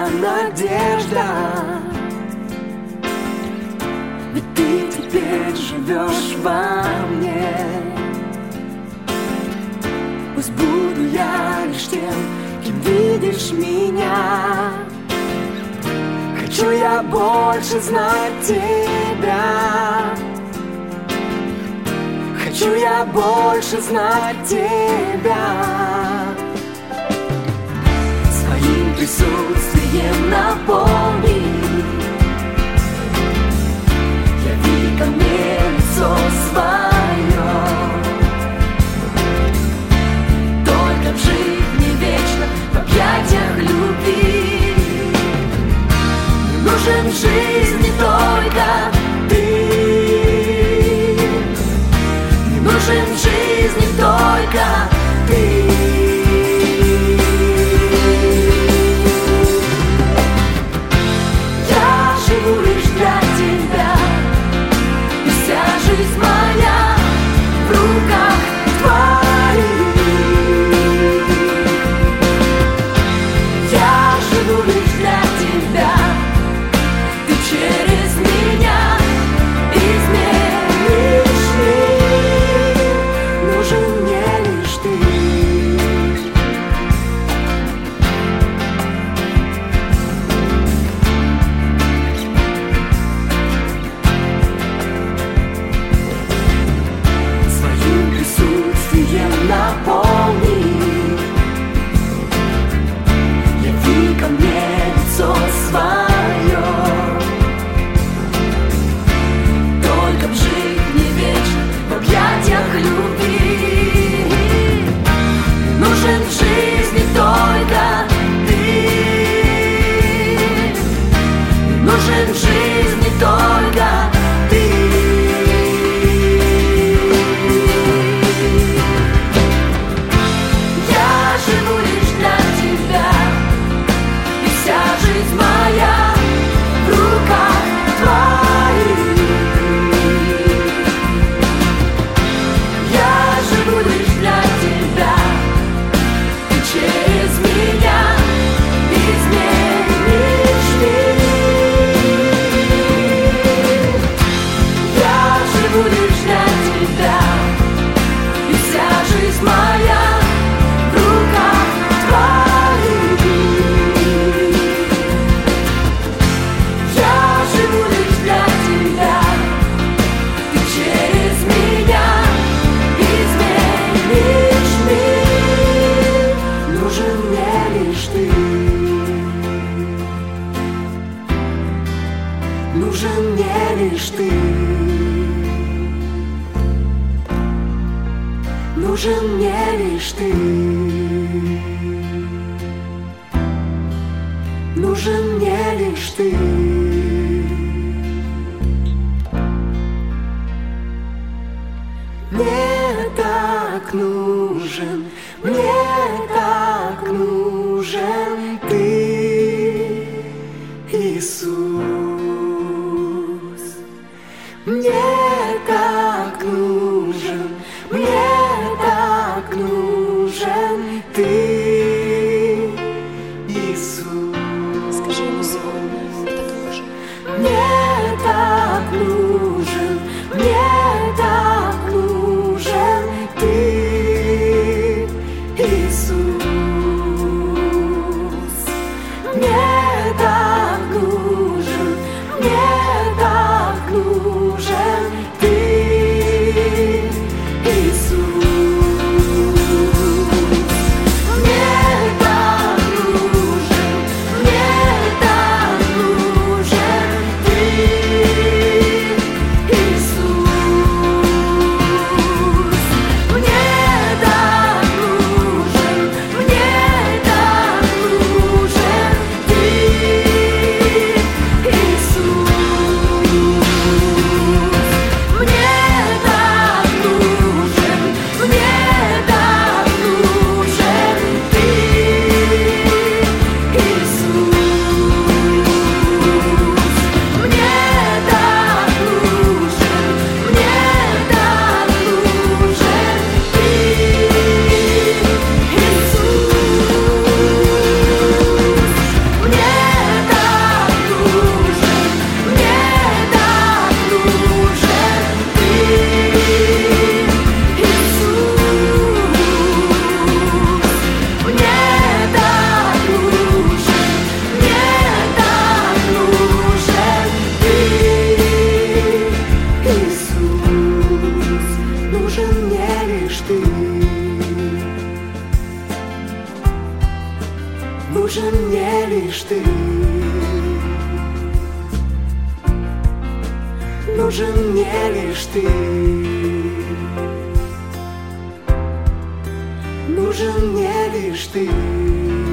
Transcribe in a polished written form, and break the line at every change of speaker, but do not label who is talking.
надежда. Ведь ты теперь живешь во мне. Пусть буду я лишь тем, кем видишь меня. Хочу я больше знать тебя. Хочу я больше знать тебя. Своим присутствием наполни. Яви ко мне лицо свое. Только в жизни вечно в объятиях любви. Нужен в жизни только ты. Нужен в жизни только ты. Я живу лишь для тебя, и вся жизнь моя в руках твоих. Я живу лишь для тебя, ты через меня изменишь мир. Нужен мне лишь ты. Своим присутствием наполни. Яви ко мне лицо свое. Только в жизни вечно в объятиях любви. Нужен в жизни только ты. Нужен в жизни только ты. Я живу лишь для тебя, и вся жизнь моя в руках твоих. Я живу лишь для тебя, ты через меня изменишь мир. Я живу лишь для тебя, и вся жизнь моя в руках твоих. Я живу лишь для тебя, ты через меня изменишь мир. Нужен мне лишь ты. Нужен мне лишь ты. Нужен мне лишь ты. Нужен мне лишь ты. Мне так нужен, мне так нужен ты, Иисус. Мне так нужен, мне так нужен ты, Иисус.
Скажи ему сегодня, так нужен.
Мне так нужен, мне так нужен ты, Иисус. Мне так нужен. нужен мне лишь ты. Нужен мне лишь ты.